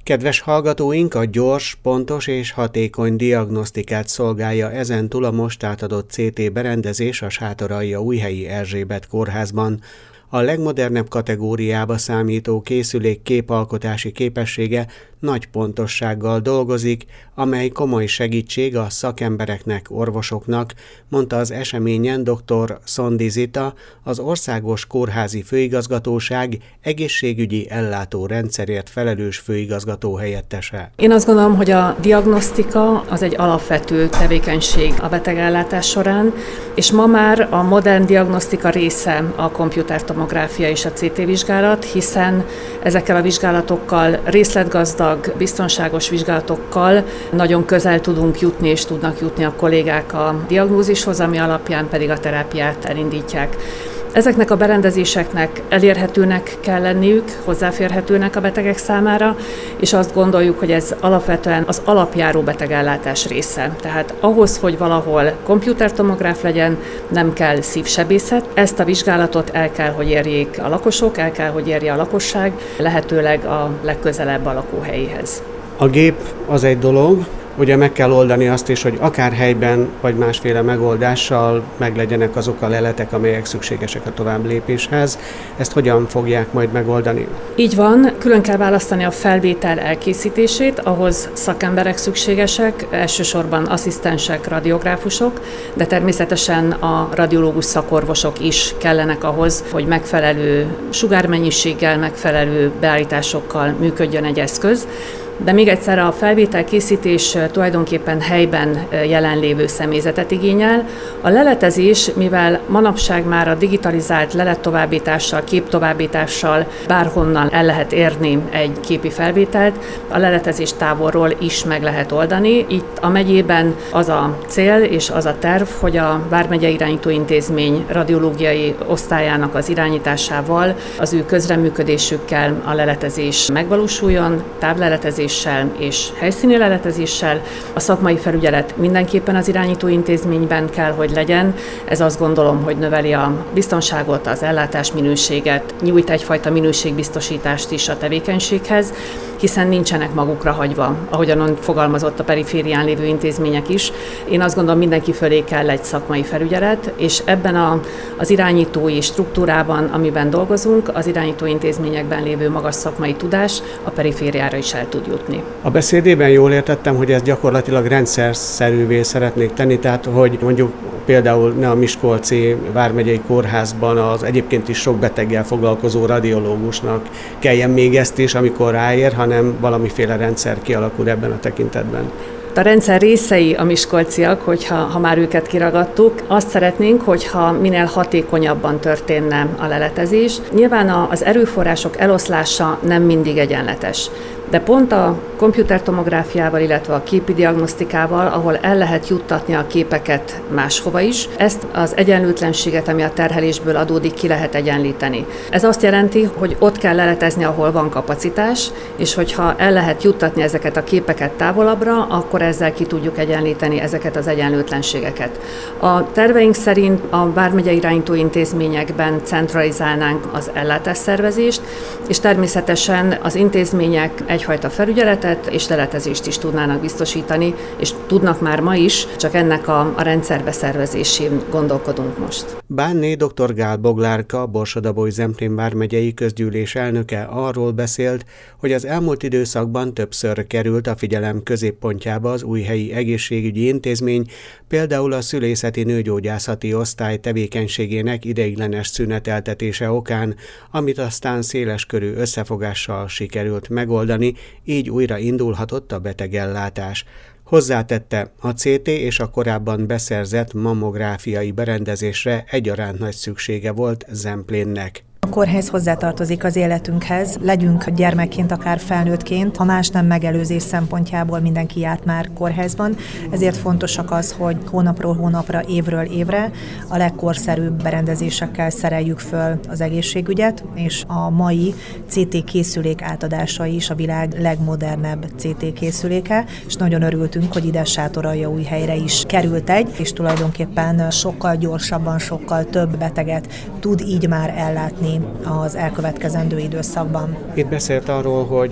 Kedves hallgatóink, a gyors, pontos és hatékony diagnosztikát szolgálja ezentúl a most átadott CT berendezés a Sátoraljaújhelyi Erzsébet kórházban. A legmodernebb kategóriába számító készülék képalkotási képessége nagy pontossággal dolgozik, amely komoly segítség a szakembereknek, orvosoknak, mondta az eseményen dr. Szondi Zita, az Országos Kórházi Főigazgatóság egészségügyi ellátórendszerért felelős főigazgató helyettese. Én azt gondolom, hogy a diagnosztika az egy alapvető tevékenység a betegellátás során, és ma már a modern diagnosztika része a komputertomográfia és a CT vizsgálat, hiszen ezekkel a vizsgálatokkal részletgazdag, biztonságos vizsgálatokkal nagyon közel tudunk jutni, és tudnak jutni a kollégák a diagnózishoz, ami alapján pedig a terápiát elindítják. Ezeknek a berendezéseknek elérhetőnek kell lenniük, hozzáférhetőnek a betegek számára, és azt gondoljuk, hogy ez alapvetően az alapjáró betegellátás része. Tehát ahhoz, hogy valahol komputertomográf legyen, nem kell szívsebészet. Ezt a vizsgálatot el kell, hogy érjék a lakosok, el kell, hogy érje a lakosság, lehetőleg a legközelebb a lakóhelyéhez. A gép az egy dolog, ugye meg kell oldani azt is, hogy akár helyben vagy másféle megoldással meglegyenek azok a leletek, amelyek szükségesek a továbblépéshez. Ezt hogyan fogják majd megoldani? Így van, külön kell választani a felvétel elkészítését, ahhoz szakemberek szükségesek, elsősorban asszisztensek, radiográfusok, de természetesen a radiológus szakorvosok is kellenek ahhoz, hogy megfelelő sugármennyiséggel, megfelelő beállításokkal működjön egy eszköz. De még egyszer a felvételkészítés tulajdonképpen helyben jelenlévő személyzetet igényel. A leletezés, mivel manapság már a digitalizált lelettovábbítással, képtovábbítással bárhonnan el lehet érni egy képi felvételt, a leletezés távolról is meg lehet oldani. Itt a megyében az a cél és az a terv, hogy a vármegye irányítóintézmény radiológiai osztályának az irányításával, az ő közreműködésükkel a leletezés megvalósuljon, távleletezés és helyszíni leletezéssel. A szakmai felügyelet mindenképpen az irányítóintézményben kell, hogy legyen. Ez azt gondolom, hogy növeli a biztonságot, az ellátás minőséget, nyújt egyfajta minőségbiztosítást is a tevékenységhez, hiszen nincsenek magukra hagyva, ahogyan fogalmazott a periférián lévő intézmények is. Én azt gondolom, mindenki fölé kell egy szakmai felügyelet, és ebben az irányítói struktúrában, amiben dolgozunk, az irányítóintézményekben lévő magas szakmai tudás a perifériára is el tud jutni. A beszédében jól értettem, hogy ezt gyakorlatilag rendszerszerűvé szeretnék tenni, tehát hogy mondjuk például ne a Miskolci vármegyei kórházban az egyébként is sok beteggel foglalkozó radiológusnak kelljen még ezt is, amikor ráér, hanem valamiféle rendszer kialakul ebben a tekintetben. A rendszer részei a miskolciak, ha már őket kiragadtuk, azt szeretnénk, hogyha minél hatékonyabban történne a leletezés. Nyilván az erőforrások eloszlása nem mindig egyenletes. De pont a komputertomográfiával, illetve a képi diagnosztikával, ahol el lehet juttatni a képeket máshova is, ezt az egyenlőtlenséget, ami a terhelésből adódik, ki lehet egyenlíteni. Ez azt jelenti, hogy ott kell leletezni, ahol van kapacitás, és hogyha el lehet juttatni ezeket a képeket távolabbra, akkor ezzel ki tudjuk egyenlíteni ezeket az egyenlőtlenségeket. A terveink szerint a vármegye irányítóintézményekben centralizálnánk az ellátásszervezést, és természetesen az intézmények egyfajta felügyeletet és leletezést is tudnának biztosítani, és tudnak már ma is, csak ennek a rendszerbeszervezésén gondolkodunk most. Bánné dr. Gál Boglárka, Borsod-Abaúj-Zemplén vármegyei közgyűlés elnöke arról beszélt, hogy az elmúlt időszakban többször került a figyelem középpontjába az Újhelyi Egészségügyi Intézmény, például a szülészeti nőgyógyászati osztály tevékenységének ideiglenes szüneteltetése okán, amit aztán széleskörű összefogással sikerült megoldani, így újra indulhatott a betegellátás. Hozzátette, a CT és a korábban beszerzett mammográfiai berendezésre egyaránt nagy szüksége volt Zemplénnek. A kórház hozzátartozik az életünkhez, legyünk gyermekként, akár felnőttként, ha más nem megelőzés szempontjából mindenki járt már kórházban, ezért fontosak az, hogy hónapról hónapra, évről évre a legkorszerűbb berendezésekkel szereljük föl az egészségügyet, és a mai CT készülék átadása is a világ legmodernebb CT készüléke, és nagyon örültünk, hogy ide Sátoraljaújhelyre is került egy, és tulajdonképpen sokkal gyorsabban, sokkal több beteget tud így már ellátni az elkövetkezendő időszakban. Itt beszélt arról, hogy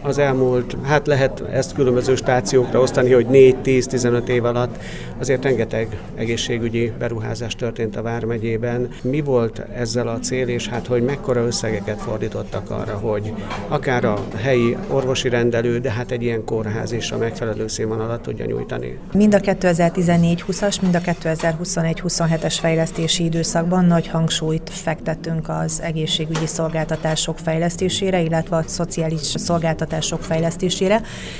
Az elmúlt, lehet ezt különböző stációkra osztani, hogy 4-10-15 év alatt azért rengeteg egészségügyi beruházás történt a vármegyében. Mi volt ezzel a cél, és hogy mekkora összegeket fordítottak arra, hogy akár a helyi orvosi rendelő, de egy ilyen kórház is a megfelelő színvonalat tudja nyújtani? Mind a 2014-20-as, mind a 2021-27-es fejlesztési időszakban nagy hangsúlyt fektettünk az egészségügyi szolgáltatások fejlesztésére, illetve a szociális szolgáltatások fejlesztésére.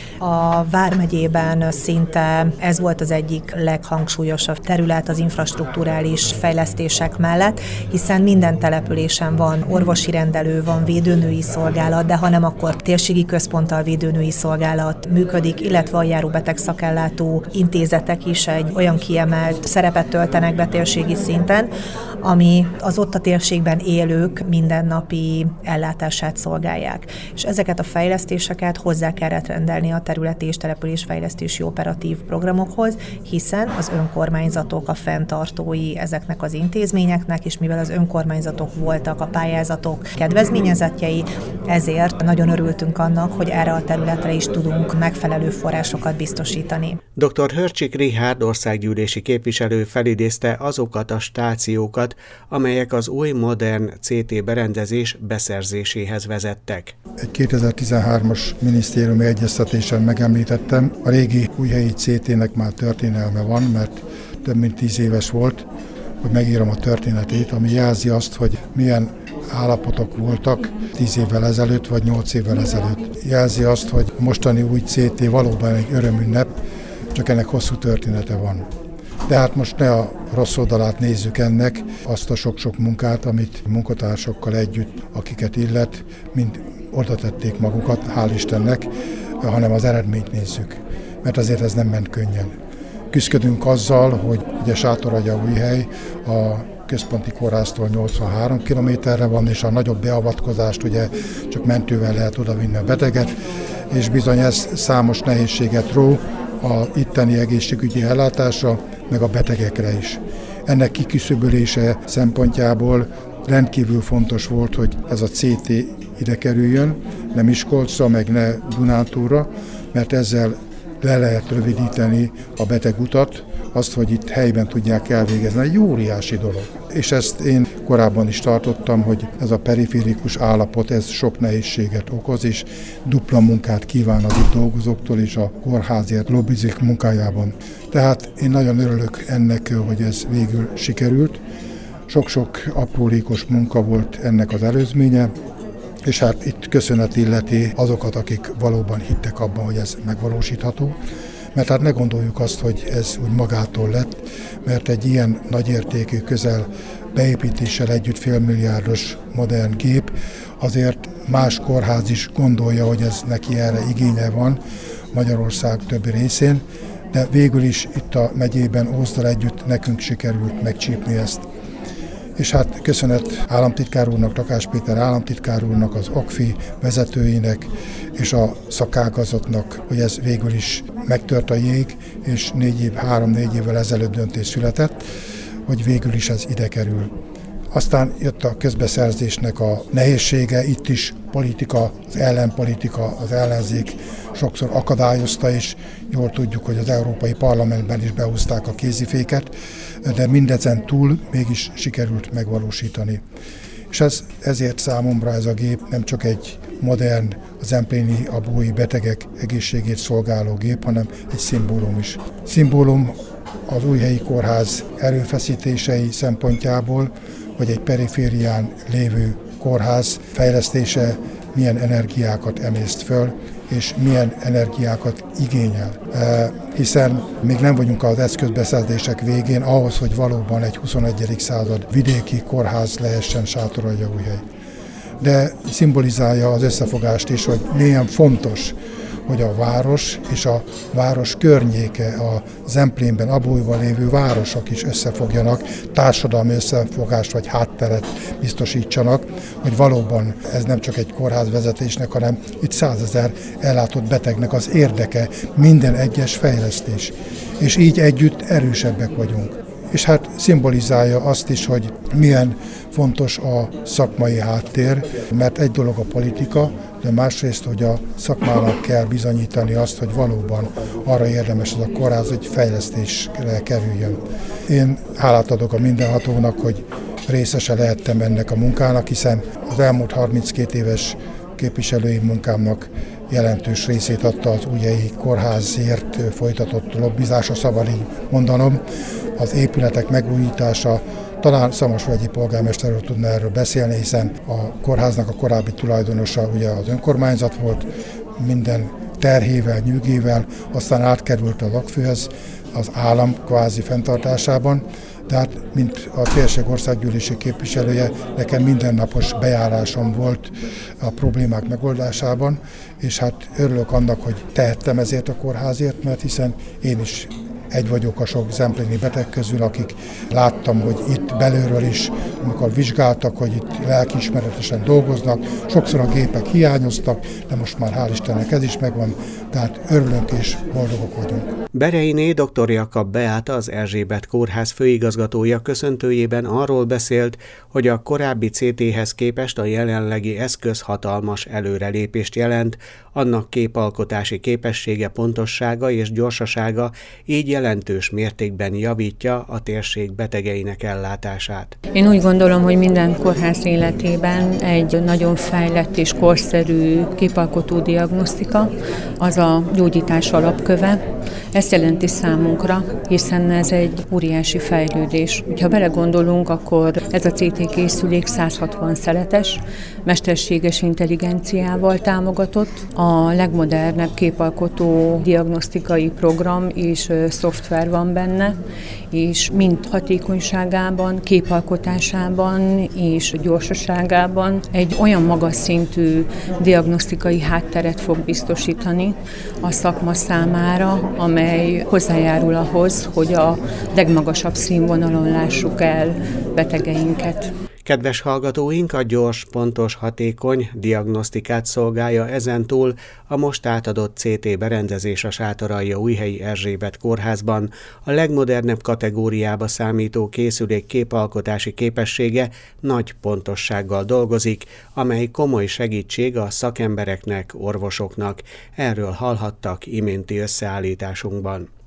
A vármegyében szinte ez volt az egyik leghangsúlyosabb terület az infrastrukturális fejlesztések mellett, hiszen minden településen van orvosi rendelő, van védőnői szolgálat, de ha nem, akkor térségi központtal védőnői szolgálat működik, illetve aljáró beteg szakellátó intézetek is egy olyan kiemelt szerepet töltenek be térségi szinten, ami az ott a térségben élők mindennapi ellátását szolgálják. És ezeket a fejlesztéseket hozzá kellett rendelni a területi és településfejlesztési operatív programokhoz, hiszen az önkormányzatok a fenntartói ezeknek az intézményeknek, és mivel az önkormányzatok voltak a pályázatok kedvezményezettjei, ezért nagyon örültünk annak, hogy erre a területre is tudunk megfelelő forrásokat biztosítani. Dr. Hörcsik Richárd országgyűlési képviselő felidézte azokat a stációkat, amelyek az új modern CT berendezés beszerzéséhez vezettek. Egy 2013-as minisztériumi egyeztetésen megemlítettem, a régi újhelyi CT-nek már történelme van, mert több mint 10 éves volt, hogy megírom a történetét, ami jelzi azt, hogy milyen állapotok voltak 10 évvel ezelőtt, vagy 8 évvel ezelőtt. Jelzi azt, hogy mostani új CT valóban egy örömünnep, csak ennek hosszú története van. De most ne a rossz oldalát nézzük ennek, azt a sok-sok munkát, amit munkatársakkal együtt, akiket illet, mind oda tették magukat, hál' Istennek, hanem az eredményt nézzük, mert azért ez nem ment könnyen. Küzdködünk azzal, hogy ugye Sátoraljaújhely a központi kórháztól 83 kilométerre van, és a nagyobb beavatkozást ugye csak mentővel lehet odavinni a beteget, és bizony ez számos nehézséget ró a itteni egészségügyi ellátásra, meg a betegekre is. Ennek kiküszöbölése szempontjából rendkívül fontos volt, hogy ez a CT ide kerüljön, ne Miskolcra, meg ne Dunántúlra, mert ezzel le lehet rövidíteni a betegutat, azt, hogy itt helyben tudják elvégezni. Egy óriási dolog. És ezt én korábban is tartottam, hogy ez a periférikus állapot, ez sok nehézséget okoz, és dupla munkát kíván az itt dolgozóktól és a kórházért lobbizik munkájában. Tehát én nagyon örülök ennek, hogy ez végül sikerült. Sok-sok aprólékos munka volt ennek az előzménye, és itt köszönet illeti azokat, akik valóban hittek abban, hogy ez megvalósítható. Mert ne gondoljuk azt, hogy ez úgy magától lett, mert egy ilyen nagyértékű, közel beépítéssel együtt félmilliárdos modern gép, azért más kórház is gondolja, hogy ez neki erre igénye van Magyarország többi részén, de végül is itt a megyében Ózdal együtt nekünk sikerült megcsípni ezt. És köszönet államtitkár úrnak, Takás Péter államtitkár úrnak, az OKFI vezetőinek és a szakágazatnak, hogy ez végül is megtört a jég, és 3-4 évvel ezelőtt döntés született, hogy végül is ez ide kerül. Aztán jött a közbeszerzésnek a nehézsége, itt is politika, az ellenpolitika, az ellenzék sokszor akadályozta, és jól tudjuk, hogy az Európai Parlamentben is behúzták a kéziféket, de mindezen túl mégis sikerült megvalósítani. És ezért számomra ez a gép nem csak egy modern, a zempléni abói betegek egészségét szolgáló gép, hanem egy szimbólum is. Szimbólum az újhelyi kórház erőfeszítései szempontjából, hogy egy periférián lévő kórház fejlesztése milyen energiákat emészt föl, és milyen energiákat igényel. Hiszen még nem vagyunk az eszközbeszerzések végén ahhoz, hogy valóban egy 21. század vidéki kórház lehessen Sátoraljaújhely. De szimbolizálja az összefogást is, hogy milyen fontos, hogy a város és a város környéke, a Zemplénben, Abólyban lévő városok is összefogjanak, társadalmi összefogást vagy hátteret biztosítsanak, hogy valóban ez nem csak egy kórházvezetésnek, hanem itt 100 000 ellátott betegnek az érdeke minden egyes fejlesztés. És így együtt erősebbek vagyunk. és hát szimbolizálja azt is, hogy milyen fontos a szakmai háttér, mert egy dolog a politika, de másrészt, hogy a szakmának kell bizonyítani azt, hogy valóban arra érdemes ez a kórház, hogy fejlesztésre kerüljön. Én hálát adok a mindenhatónak, hogy részese lehettem ennek a munkának, hiszen az elmúlt 32 éves képviselői munkámnak jelentős részét adta az újhelyi kórházért folytatott lobbizás, szabad így mondanom, az épületek megújítása. Talán Szamosvölgyi polgármester úr tudna erről beszélni, hiszen a kórháznak a korábbi tulajdonosa ugye az önkormányzat volt, minden terhével, nyűgével, aztán átkerült a lakfőhez az állam kvázi fenntartásában. Tehát, mint a térség országgyűlési képviselője, nekem mindennapos bejárásom volt a problémák megoldásában, és hát örülök annak, hogy tehettem ezért a kórházért, mert hiszen én is egy vagyok a sok zempléni beteg közül, akik láttam, hogy itt belülről is, amikor vizsgáltak, hogy itt lelkiismeretesen dolgoznak, sokszor a gépek hiányoztak, de most már hál' Istennek ez is megvan, tehát örülünk és boldogok vagyunk. Bereiné dr. Jakab Beáta, az Erzsébet Kórház főigazgatója köszöntőjében arról beszélt, hogy a korábbi CT-hez képest a jelenlegi eszköz hatalmas előrelépést jelent, annak képalkotási képessége, pontossága és gyorsasága így jelentős mértékben javítja a térség betegeinek ellátását. Én úgy gondolom, hogy minden kórház életében egy nagyon fejlett és korszerű képalkotó diagnosztika, az a gyógyítás alapköve. Ezt jelenti számunkra, hiszen ez egy óriási fejlődés. Ha belegondolunk, akkor ez a CT készülék 160 szeletes, mesterséges intelligenciával támogatott. A legmodernebb képalkotó diagnosztikai program és szoftver van benne, és mind hatékonyságában, képalkotásában és gyorsaságában egy olyan magas szintű diagnosztikai hátteret fog biztosítani a szakma számára, amely hozzájárul ahhoz, hogy a legmagasabb színvonalon lássuk el betegeinket. Kedves hallgatóink, a gyors, pontos, hatékony diagnosztikát szolgálja ezentúl a most átadott CT berendezés a Sátorai Újhelyi Erzsébet Kórházban. A legmodernebb kategóriába számító készülék képalkotási képessége nagy pontossággal dolgozik, amely komoly segítség a szakembereknek, orvosoknak. Erről hallhattak iménti összeállításunkban.